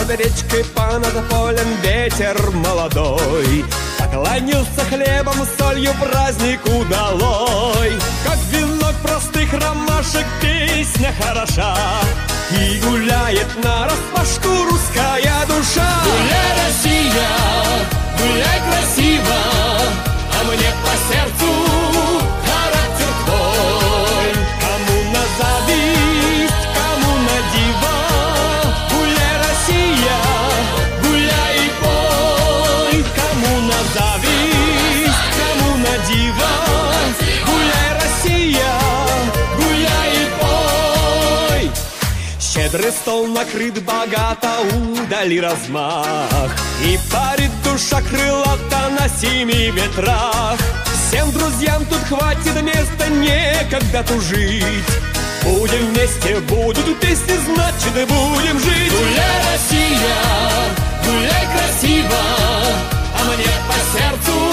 Под речкой, понад полем ветер молодой поклонился хлебом, солью праздник удалой. Как венок простых ромашек песня хороша, и гуляет нараспашку русская душа. Гуляй, Россия, гуляй красиво, а мне по сердцу характер твой. Кому на зависть, кому на диво, гуляй, Россия, гуляй и пой. Кому на зависть, кому на диво, гуляй, Россия, гуляй и пой. Щедрый стол накрыт богато, удали размах, и парит душа крылата на 7 ветрах. Всем друзьям тут хватит места, некогда тужить. Будем вместе, будут песни, значит будем жить. Гуляй, Россия, гуляй красиво, а мне по сердцу